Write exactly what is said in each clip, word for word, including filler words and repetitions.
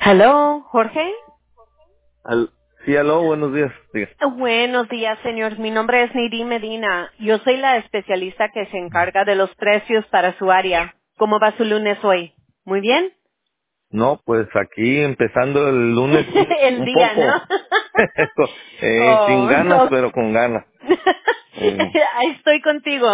Hello, Jorge. Al, sí, aló, buenos días. Diga. Buenos días, señor. Mi nombre es Nidhi Medina. Yo soy la especialista que se encarga de los precios para su área. ¿Cómo va su lunes hoy? ¿Muy bien? No, pues aquí empezando el lunes El un día, ¿no? poco eh, sin Oh, ganas, no. pero con ganas. Eh, Ahí estoy contigo.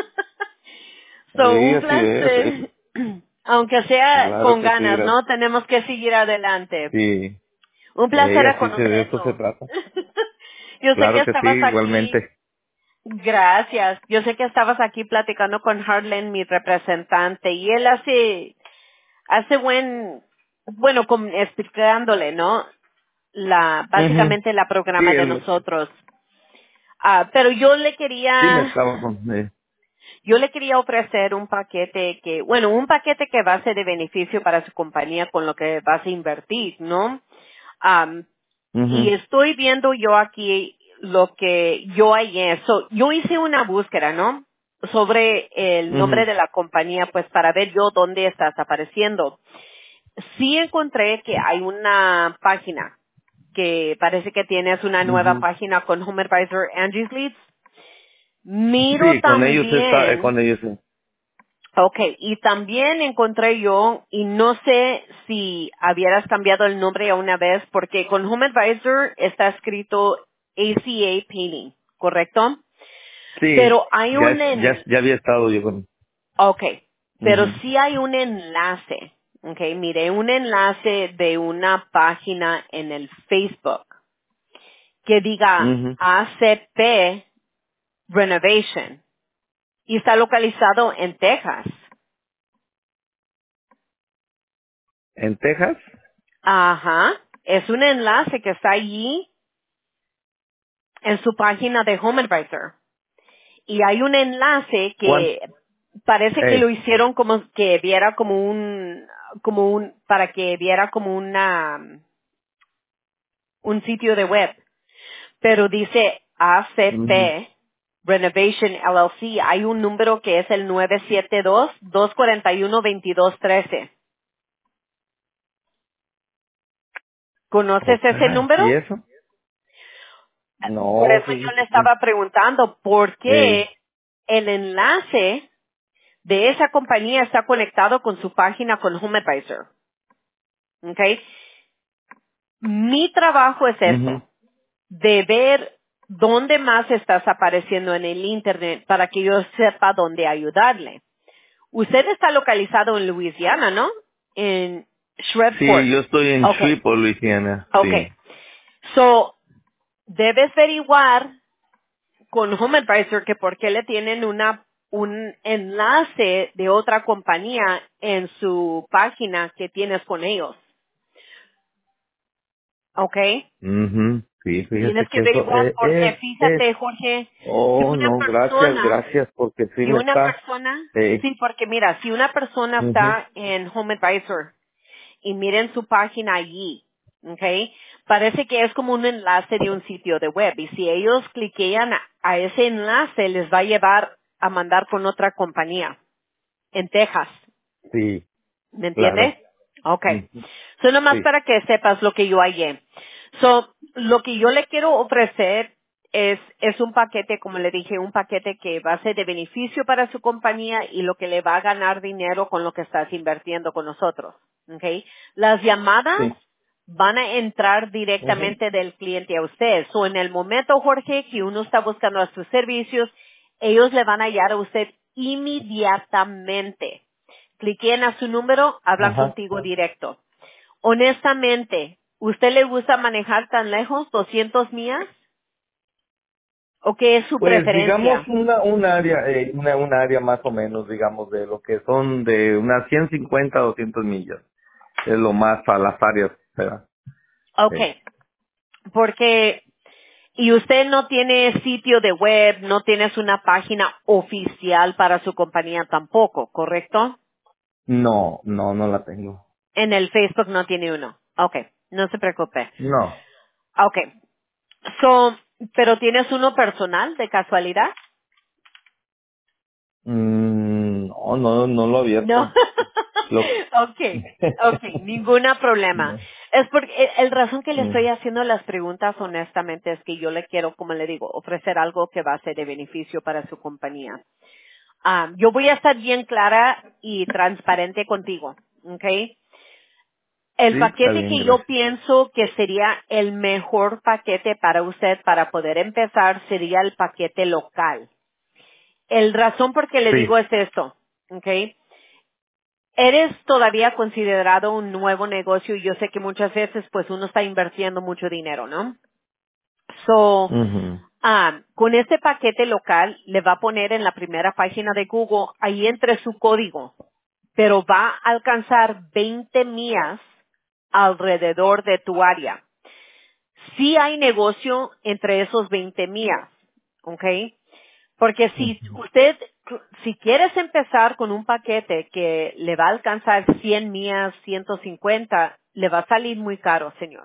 So, sí, un así es, es- placer. Aunque sea claro con que sí, ganas, gracias. ¿no? Tenemos que seguir adelante. Sí, Un eh, placer a así se, de eso se conocerlo. trata. Yo sé que Claro que sí, estabas aquí. igualmente. Gracias. Yo sé que estabas aquí platicando con Harlan, mi representante, y él hace, hace buen, bueno, com- explicándole, ¿no? La, Ujú. básicamente la Sí, programa de él, nosotros. Ah, pero yo le sí me quería, estaba con... Eh. yo le quería ofrecer un paquete que, bueno, un paquete que va a ser de beneficio para su compañía con lo que vas a invertir, ¿no? Am, y Ujú, estoy viendo yo aquí lo que yo hallé. So, yo hice una búsqueda, ¿no? Sobre el nombre ujú, de la compañía, pues para ver yo dónde estás apareciendo. Sí encontré que hay una página que parece que tienes una nueva ujú. página con Home Advisor Angie's Leads. Miro Sí, con ellos está, eh, también, con ellos. eh. okay, y también encontré yo, y no sé si habieras cambiado el nombre a una vez, porque con Home Advisor está escrito A C A Painting, ¿correcto? Sí, Pero hay un, ya, ya, en, ya había estado yo con... okay, pero Ujú, sí hay un enlace, okay, mire, un enlace de una página en el Facebook que diga ujú. A C P Renovation y está localizado en Texas. ¿En Texas? Ajá, es un enlace que está allí en su página de Home Advisor. Y hay un enlace ¿Cuánto? que parece que lo hicieron como que viera como un, como un, para que viera como una, un sitio de web. Pero dice Ujú. A C P Renovation L L C. Hay un número que es el nueve siete dos, dos cuatro uno, dos dos uno tres. ¿Conoces Oh, ese caray, ¿y número? eso? Por No, eso yo le fíjese que... estaba preguntando por Eh, qué el enlace de esa compañía está conectado con su página con Home Advisor. ¿Ok? Mi trabajo es ujú. esto, de ver dónde más estás apareciendo en el Internet para que yo sepa dónde ayudarle. Usted está localizado en Louisiana, ¿no? En Sí, Shreveport. yo estoy en Okay, Shreveport, Luisiana, okay. sí. So, debes averiguar con Home Advisor que por qué le tienen una un enlace de otra compañía en su página que tienes con ellos. ¿Ok? Ujú. Sí, fíjese Tienes que que eso averiguar es, porque es, es... fíjate, Jorge, si Oh, una no, gracias, persona, gracias, porque sí si me una está... persona, Eh, sí, porque mira, si una persona ujú. está en Home Advisor y miren su página allí, ¿ok? Parece que es como un enlace de un sitio de web y si ellos cliquean a, a ese enlace les va a llevar a mandar con otra compañía en Texas, Sí, ¿me entiendes? claro. Okay. Ujú. So nomás Sí. para que sepas lo que yo hallé. So, lo que yo le quiero ofrecer es, es un paquete, como le dije, un paquete que va a ser de beneficio para su compañía y lo que le va a ganar dinero con lo que estás invirtiendo con nosotros. Okay. Las llamadas Sí. van a entrar Ujú. directamente del cliente a usted. So, en el momento, Jorge, que uno está buscando a sus servicios, ellos le van a hallar a usted inmediatamente. Cliquen a su número, hablan Ajá. contigo directo. Honestamente, ¿usted le gusta manejar tan lejos, doscientas millas? ¿O qué es su Pues digamos preferencia? una un área, eh, una, un área más o menos, digamos, de lo que son de unas ciento cincuenta a doscientas millas. Es lo más a las áreas, ¿verdad? Eh, Okay, porque, y usted no tiene sitio de web, no tienes una página oficial para su compañía tampoco, ¿correcto? no, no, no la tengo. En el Facebook no tiene uno. Okay, no se preocupe. No. Okay, so, pero tienes uno personal de casualidad? Mm, no, no, no lo he No. abierto. Lo, okay, okay, ninguna problema. Es porque el, el razón que le estoy haciendo las preguntas honestamente es que yo le quiero, como le digo, ofrecer algo que va a ser de beneficio para su compañía. Um, yo voy a estar bien clara y transparente contigo, ¿ok? El sí, está paquete bien, que yo gracias. pienso que sería el mejor paquete para usted para poder empezar sería el paquete local. El razón por qué le digo Sí. es esto, ¿ok? Eres todavía considerado un nuevo negocio y yo sé que muchas veces pues uno está invirtiendo mucho dinero, ¿no? So, Ujú, ah, con este paquete local le va a poner en la primera página de Google, ahí entre su código, pero va a alcanzar veinte millas alrededor de tu área. Sí hay negocio entre esos veinte millas, ¿ok? Porque si ujú, usted, si quieres empezar con un paquete que le va a alcanzar cien millas, ciento cincuenta, le va a salir muy caro, señor.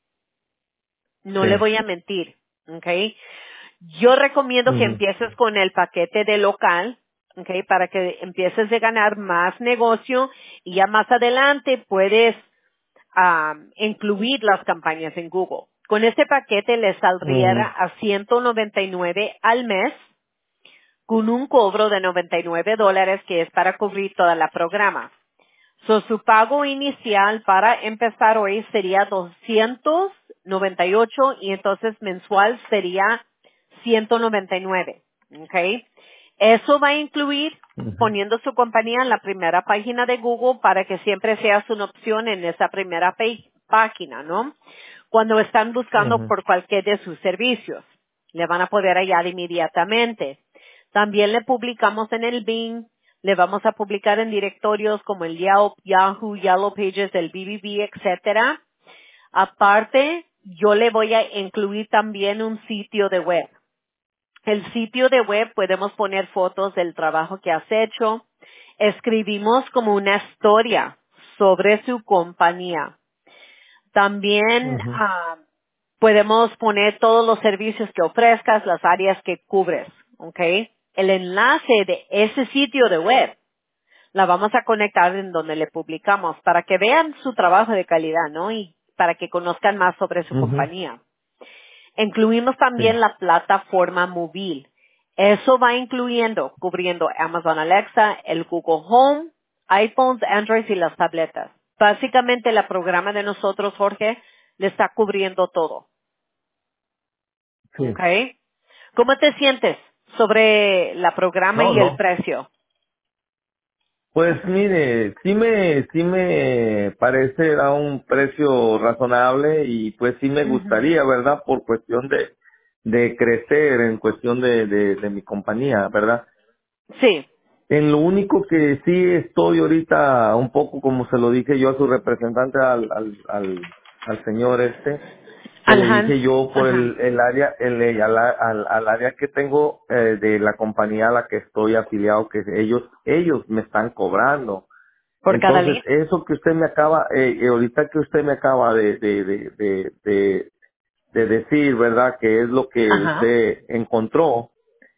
No le sí. voy a mentir, ¿ok? Yo recomiendo que Ujú, empieces con el paquete de local, ¿ok? Para que empieces a ganar más negocio y ya más adelante puedes am, incluir las campañas en Google. Con este paquete le saldría ujú, a ciento noventa y nueve al mes con un cobro de noventa y nueve dólares que es para cubrir toda la programa. So, su pago inicial para empezar hoy sería doscientos noventa y ocho y entonces mensual sería ciento noventa y nueve. ¿Ok? Eso va a incluir ujú, poniendo su compañía en la primera página de Google para que siempre sea una opción en esa primera pa- página, ¿no? Cuando están buscando ujú, por cualquier de sus servicios, le van a poder hallar inmediatamente. También le publicamos en el Bing, le vamos a publicar en directorios como el Yelp, Yahoo, Yellow Pages, el B B B, etcétera. Aparte, yo le voy a incluir también un sitio de web. El sitio de web podemos poner fotos del trabajo que has hecho. Escribimos como una historia sobre su compañía. También ujú, ah, podemos poner todos los servicios que ofrezcas, las áreas que cubres, ¿ok? El enlace de ese sitio de web la vamos a conectar en donde le publicamos para que vean su trabajo de calidad, ¿no? Y para que conozcan más sobre su ujú, compañía. Incluimos también sí. la plataforma móvil. Eso va incluyendo, cubriendo Amazon Alexa, el Google Home, iPhones, Android y las tabletas. Básicamente el programa de nosotros, Jorge, le está cubriendo todo. ¿Ok? Sí. ¿Cómo te sientes sobre la programa No, y el no. precio? Pues mire, sí me, sí me parece a un precio razonable y pues sí me Ujú. gustaría, ¿verdad? Por cuestión de, de crecer en cuestión de, de, de mi compañía, ¿verdad? Sí. En lo único que sí estoy ahorita un poco, como se lo dije yo a su representante, al, al, al, al señor este, que le Alhans. dije yo por Ajá. el, el área, el, el- al, al, al área que tengo eh, de la compañía a la que estoy afiliado, que ellos, ellos me están cobrando. Por cada Entonces, lead. eso que usted me acaba, eh, eh, ahorita que usted me acaba de, de, de, de, de, de decir, ¿verdad? Que es lo que Ajá. usted encontró,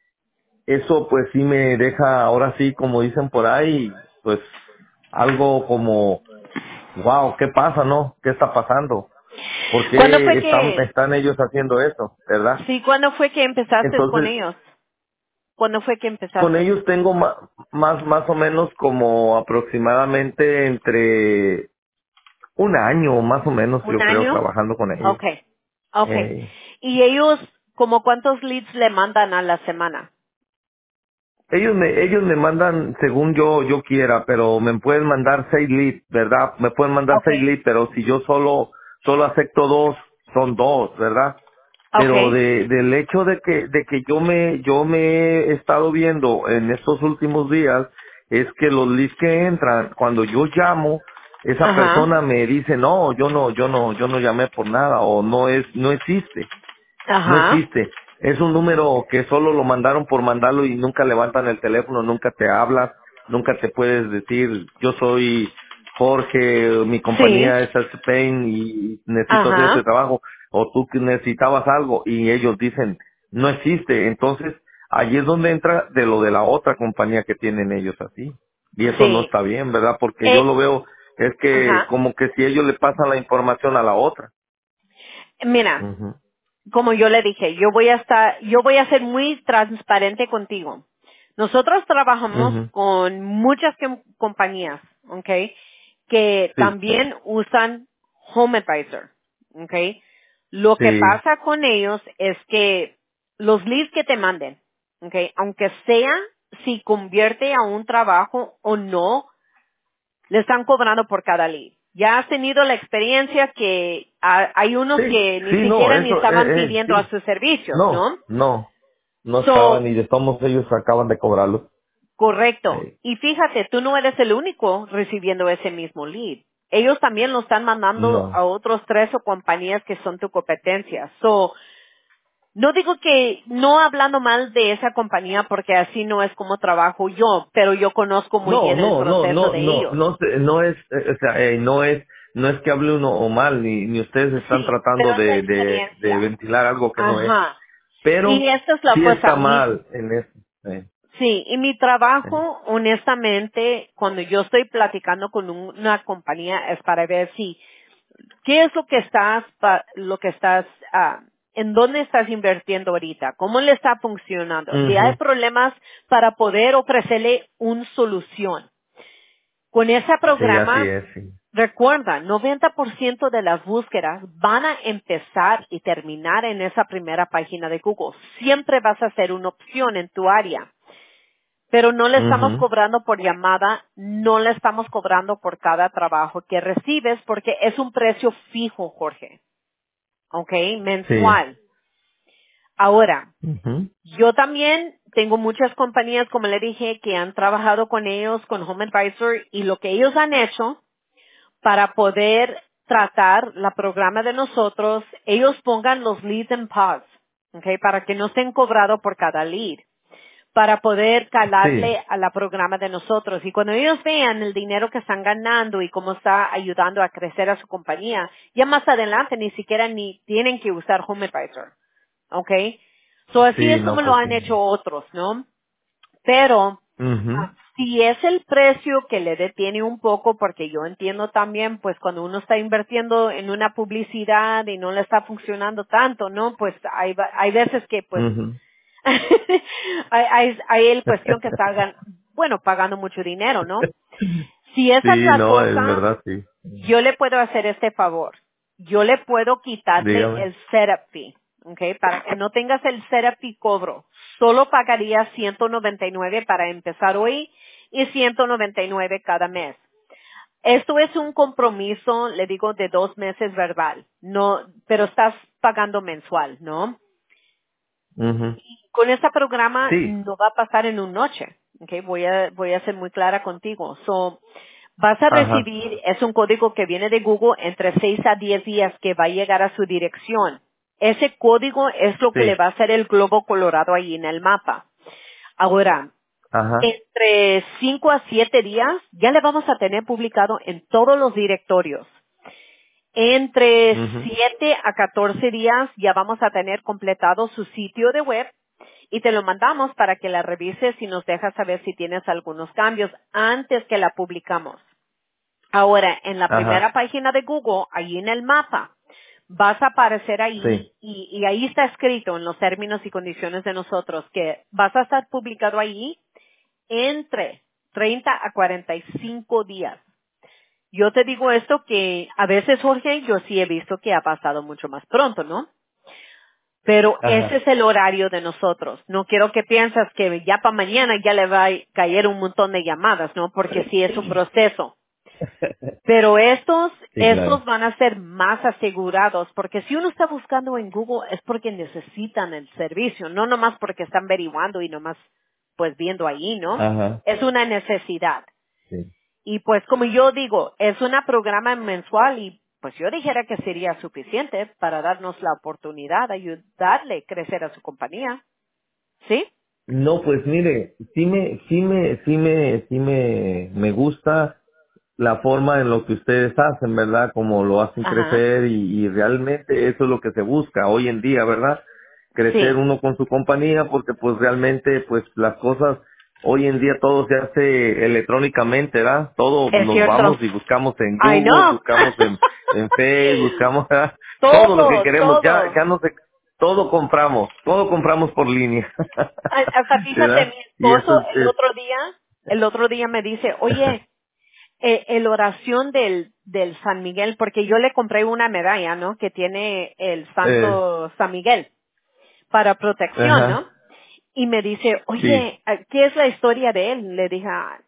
eso pues sí me deja, ahora sí, como dicen por ahí, pues algo como, wow, ¿qué pasa, no? ¿Qué está pasando? ¿Por ¿Cuándo fue qué están, que, están ellos haciendo eso, verdad? sí, cuándo fue que empezaste con Entonces, ellos? ¿Cuándo fue que con empezaste? ellos tengo ma- más, más o menos como aproximadamente entre un año, más o menos, ¿Un yo creo, año? trabajando con ellos. Okay. Okay. Eh, ¿Y ellos, como cuántos leads le mandan a la semana? ellos me, ellos me mandan según yo, yo quiera, pero me pueden mandar seis leads, ¿verdad? Me pueden mandar seis Okay. leads, pero si yo solo, solo acepto dos, son dos, ¿verdad? Pero Okay. de, del hecho de que, de que yo me, yo me he estado viendo en estos últimos días, es que los leads que entran, cuando yo llamo, esa Ajá. persona me dice, no, yo no, yo no, yo no llamé por nada, o no es, no existe. No Ajá. existe. Es un número que solo lo mandaron por mandarlo y nunca levantan el teléfono, nunca te hablas, nunca te puedes decir, yo soy Jorge, mi Sí. compañía es Spain y necesito hacer este Ajá. trabajo, o tú que necesitabas algo y ellos dicen, no existe. Entonces, ahí es donde entra de lo de la otra compañía que tienen ellos así. Y eso no Sí. está bien, ¿verdad? Porque yo Eh, lo veo, es que ajá. como que si ellos le pasan la información a la otra. Mira, Mhm. como yo le dije, yo voy a estar, yo voy a ser muy transparente contigo. Nosotros trabajamos Mhm. con muchas com- compañías, ¿ok? Que Sí, también usan Home Advisor, ¿ok? Lo que sí, pasa con ellos es que los leads que te manden, ¿ok? Aunque sea si convierte a un trabajo o no, le están cobrando por cada lead. Ya has tenido la experiencia que ah, hay unos sí, que ni sí, no, siquiera ni eso, estaban eh, eh, pidiendo a sí. sus servicios, No, ¿no? no, no estaban So, y de todos ellos acaban de cobrarlo. correcto. Eh, Y fíjate, tú no eres el único recibiendo ese mismo lead. Ellos también lo están mandando no. a otros tres o compañías que son tu competencia. So, no digo que no hablando mal de esa compañía porque así no es como trabajo yo, pero yo conozco muy No, bien el no, no, proceso no, de no, ellos. no, se- no es, eh, o sea, eh, no es, no es que hable uno o mal, ni, ni ustedes están Sí, pero tratando es la de, de, de experiencia. ventilar algo que no es, Ajá. Y pero esta es la sí está cosa. Mi, mal en eso. Eh, sí, y mi eh. trabajo, honestamente, cuando yo estoy platicando con un- una compañía es para ver si, qué es lo que estás, pa- lo que estás, ah, en dónde estás invirtiendo ahorita, cómo le está funcionando. Si hay Ujú. problemas para poder ofrecerle una solución. Con ese Sí, así programa, es, sí. recuerda, noventa por ciento de las búsquedas van a empezar y terminar en esa primera página de Google. Siempre vas a ser una opción en tu área. Pero no le estamos Mhm. cobrando por llamada, no le estamos cobrando por cada trabajo que recibes porque es un precio fijo, Jorge. ¿Ok? Sí. Mensual. Ahora, Mhm. yo también tengo muchas compañías, como le dije, que han trabajado con ellos, con Home Advisor, y lo que ellos han hecho para poder tratar la programa de nosotros, ellos pongan los leads en pause, ¿ok? Para que no estén cobrados por cada lead, para poder Sí. calarle a la programa de nosotros. Y cuando ellos vean el dinero que están ganando y cómo está ayudando a crecer a su compañía, ya más adelante ni siquiera ni tienen que usar Home Advisor, ¿ok? So así Sí, es como no, lo pues han sí. hecho otros, ¿no? Pero Mhm. ah, si es el precio que le detiene un poco, porque yo entiendo también, pues cuando uno está invirtiendo en una publicidad y no le está funcionando tanto, ¿no? Pues hay, va- hay veces que pues Mhm. hay, hay, hay el cuestión que está, gan- bueno, pagando mucho dinero, ¿no? Si esa es Sí, la no, es cosa, verdad, sí. yo le puedo hacer este favor. Yo le puedo quitarle Dígame. el setup fee, ¿ok? Para que no tengas el setup fee cobro. Solo pagaría ciento noventa y nueve para empezar hoy y ciento noventa y nueve cada mes. Esto es un compromiso, le digo, de dos meses verbal. No, pero estás pagando mensual, ¿no? Mhm. Con este programa Sí. no va a pasar en una noche. Okay, voy a, voy a ser muy clara contigo. So, vas a Ajá. recibir, es un código que viene de Google entre seis a diez días que va a llegar a su dirección. Ese código es lo que le Sí. va a hacer el globo colorado ahí en el mapa. Ahora, Ajá. entre cinco a siete días ya le vamos a tener publicado en todos los directorios. Entre Mhm. siete a catorce días ya vamos a tener completado su sitio de web y te lo mandamos para que la revises y nos dejas saber si tienes algunos cambios antes que la publicamos. Ahora, en la Ajá. primera página de Google, ahí en el mapa, vas a aparecer Sí. ahí y, y ahí está escrito en los términos y condiciones de nosotros que vas a estar publicado ahí entre treinta a cuarenta y cinco días. Yo te digo esto que a veces, Jorge, yo sí he visto que ha pasado mucho más pronto, ¿no? Pero ese Ajá. es el horario de nosotros. No quiero que pienses que ya para mañana ya le va a caer un montón de llamadas, ¿no? Porque sí es un proceso. Pero estos, Sí, estos claro. van a ser más asegurados, porque si uno está buscando en Google es porque necesitan el servicio, no nomás porque están averiguando y nomás pues viendo ahí, ¿no? Ajá. Es una necesidad. Sí. Y pues como yo digo, es un programa mensual y pues yo dijera que sería suficiente para darnos la oportunidad de ayudarle a crecer a su compañía. ¿Sí? No, pues mire, sí me, sí me, sí me, sí me, me gusta la forma en lo que ustedes hacen, ¿verdad? Como lo hacen Ajá. crecer y, y realmente eso es lo que se busca hoy en día, ¿verdad? Crecer Sí. uno con su compañía porque pues realmente pues las cosas hoy en día todo se hace electrónicamente, ¿verdad? Todo Es nos cierto. vamos y buscamos en I Google, know. buscamos en, en Facebook, buscamos ¿verdad? Todo lo que todo, queremos, ya, todo. ya no sé, todo compramos, todo compramos por línea, A- Hasta fíjate, ¿verdad? mi Y eso esposo es, el es otro día, el otro día me dice, oye, eh, el oración del, del San Miguel, porque yo le compré una medalla, ¿no? Que tiene el eh, Santo San Miguel para protección, ¿no? ajá, Y me dice, sí, oye, ¿qué es la historia de él? Le dije, "Ah,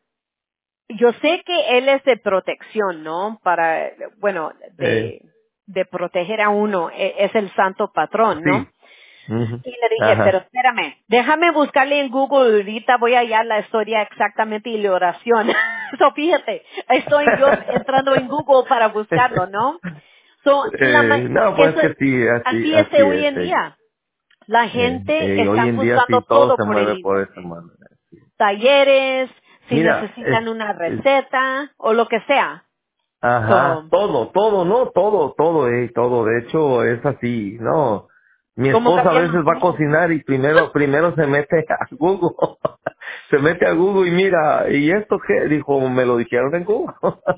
yo sé que él es de protección, ¿no? Para, bueno, eh, de, de proteger a uno, e- es el santo patrón, ¿no? sí, ujú, Y le dije, pero ajá, espérame, déjame buscarle en Google, ahorita voy a hallar la historia exactamente y la oración. So, fíjate, estoy yo entrando en Google para buscarlo, ¿no? So, la, ma- eh, no, pues eso, que sí, así, así es así hoy es, en eh, día. La eh, gente eh, y hoy está en día buscando sí todo todo se por el mueve por esa internet. manera. Talleres, si Mira, es, necesitan una es- receta o lo que sea. ajá, So, todo, todo, no, todo, todo, eh, todo, de hecho es así, no. Mi ¿cómo esposa a cambiar veces los va a tiempos? cocinar y primero, primero se mete a Google, se mete a Google y mira, ¿y esto qué? Dijo, me lo dijeron en Google.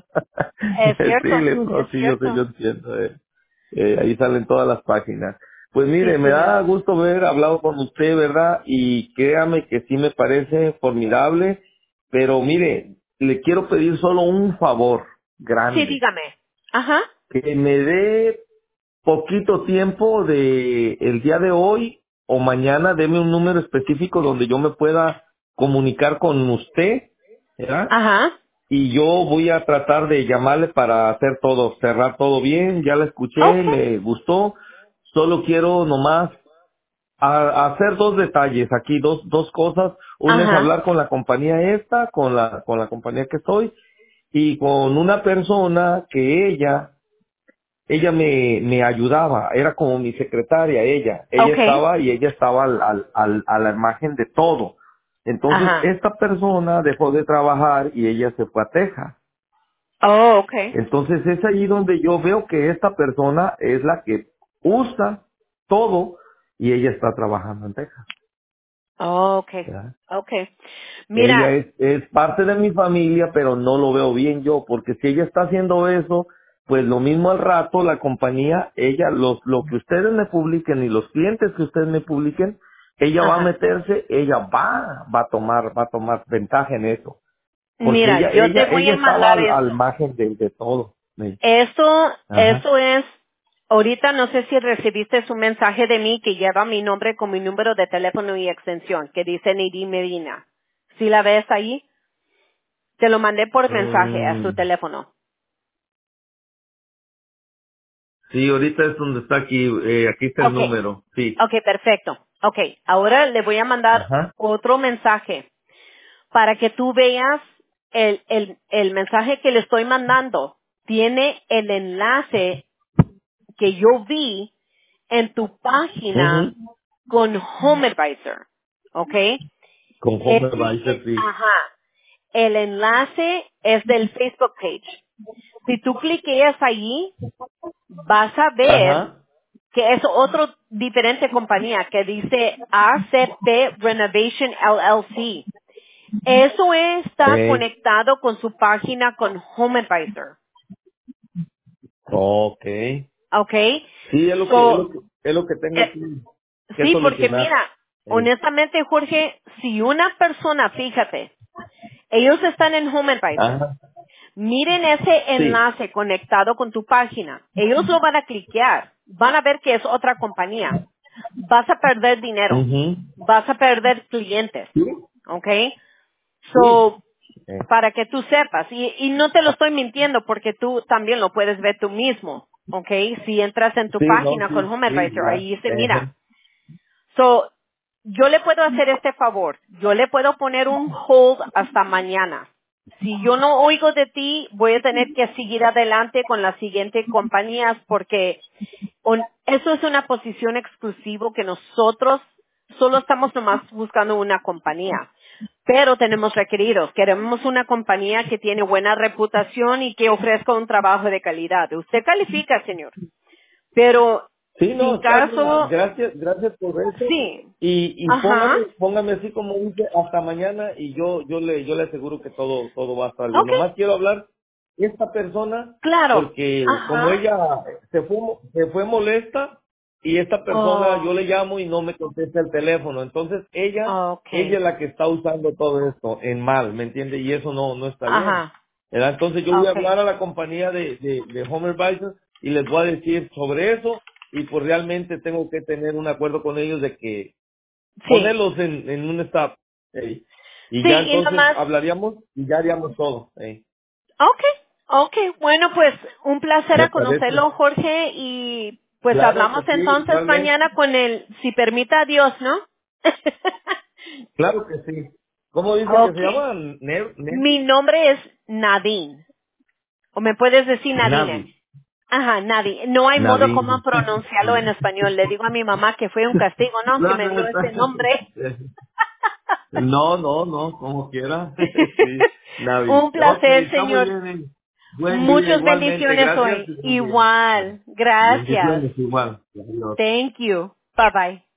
Es Sí, cierto, le digo, no, es sí, yo sé, yo cierto. entiendo, eh. Eh, ahí salen todas las páginas. Pues Sí, mire, me da señor. gusto haber hablado con usted, ¿verdad? Y créame que sí me parece formidable, pero mire, le quiero pedir solo un favor Sí, grande, dígame. Ajá, que me dé poquito tiempo de el día de hoy o mañana, deme un número específico donde yo me pueda comunicar con usted, ¿verdad? ajá. Y yo voy a tratar de llamarle para hacer todo, cerrar todo bien, ya la escuché, Okay. me gustó, solo quiero nomás a- hacer dos detalles aquí, dos, dos cosas, una es Ajá. hablar con la compañía esta, con la, con la compañía que estoy, y con una persona que ella, ella me, me ayudaba, era como mi secretaria ella, ella Okay. estaba y ella estaba al, al, al- a la imagen de todo. Entonces Ajá. esta persona dejó de trabajar y ella se fue a Texas. Oh, okay. Entonces es ahí donde yo veo que esta persona es la que usa todo y ella está trabajando en Texas. Oh, okay. ¿Verdad? Okay. Ella Mira, es, es parte de mi familia, pero no lo veo bien yo, porque si ella está haciendo eso, pues lo mismo al rato la compañía, ella, los, lo que ustedes me publiquen y los clientes que ustedes me publiquen, ella va a ajá. meterse, ella va, va a tomar, va a tomar ventaja en eso, porque Mira, ella, yo ella, te voy ella a estaba mandar al, al esto. margen de, de todo. Sí. Eso, Ajá. eso es, ahorita no sé si recibiste un mensaje de mí que lleva mi nombre con mi número de teléfono y extensión, que dice Nidhi Medina. Si la ves ahí, te lo mandé por mensaje a su Mm, teléfono. sí, ahorita es donde está aquí, eh, aquí está el Okay. número, sí. Okay, perfecto. Okay, ahora le voy a mandar Ajá. otro mensaje para que tú veas el, el, el mensaje que le estoy mandando. Tiene el enlace que yo vi en tu página Ujú. con Home Advisor. ¿Ok? Con Home Ese, Advisor, eh, sí. ajá. El enlace es del Facebook page. Si tú cliqueas allí, vas a ver Ajá. que es otro diferente compañía que dice A C P Renovation L L C. Eso está Eh, conectado con su página con Home Advisor. ok. ¿Ok? Sí, es lo que, es lo So, que, es lo que tengo eh, que, que sí, porque solucionar. mira, Eh, honestamente, Jorge, si una persona, fíjate, ellos están en Home Advisor, ajá. miren ese Sí. enlace conectado con tu página, ellos lo van a cliquear, van a ver que es otra compañía, vas a perder dinero, Mhm. vas a perder clientes, Sí. ¿ok? Sí. So, Eh, para que tú sepas, y, y no te lo estoy mintiendo porque tú también lo puedes ver tú mismo, ¿ok? Si entras en tu sí, no, página con sí, Home sí, Advisor, ya. ahí dice, mira, Ejé. so, yo le puedo hacer este favor, yo le puedo poner un hold hasta mañana. Si yo no oigo de ti, voy a tener que seguir adelante con las siguientes compañías porque un- eso es una posición exclusiva que nosotros solo estamos nomás buscando una compañía. Pero tenemos requeridos. Queremos una compañía que tiene buena reputación y que ofrezca un trabajo de calidad. Usted califica, señor. Pero Sí, no, Sin está bien. caso, Gracias, gracias por eso. sí. Y, y Ajá. póngame, póngame así como dice hasta mañana y yo, yo le, yo le aseguro que todo, todo va a estar bien. Okay. Nomás quiero hablar esta persona Claro. porque como Ajá. ella se fue, mo- se fue molesta y esta persona Oh, yo le llamo y no me contesta el teléfono. Entonces ella, ella es okay. la que está usando todo esto en mal, ¿me entiende? Y eso no, no está bien. Ajá. ¿Verdad? Entonces yo voy a hablar Okay. a la compañía de, de, de Home Advisor y les voy a decir sobre eso y pues realmente tengo que tener un acuerdo con ellos de que Sí. ponerlos en, en un stop. ¿eh? Y Sí, ya y entonces nomás, hablaríamos y ya haríamos todo. ¿eh? okay. Okay. Bueno, pues un placer ¿Me a parece? conocerlo, Jorge, y pues Claro que hablamos sí, entonces igualmente. mañana con el, si permita Dios, ¿no? Claro que sí. ¿Cómo dice que se Okay. llama? Ne, ne, Mi nombre es Nadine, o me puedes decir Nadine. Navi. Ajá, Nadie. No hay modo Navi. como pronunciarlo en español. Le digo a mi mamá que fue un castigo, ¿no? Que No, me no, dio ese nombre. está- no, no, no, como quiera. Sí, Navi. Un Ok, placer, está muy señor. bien. eh. Buen día Muchas igualmente. bendiciones Gracias hoy. y buen día. Igual. Gracias. Bendiciones igual. Adiós. Thank you. Bye bye.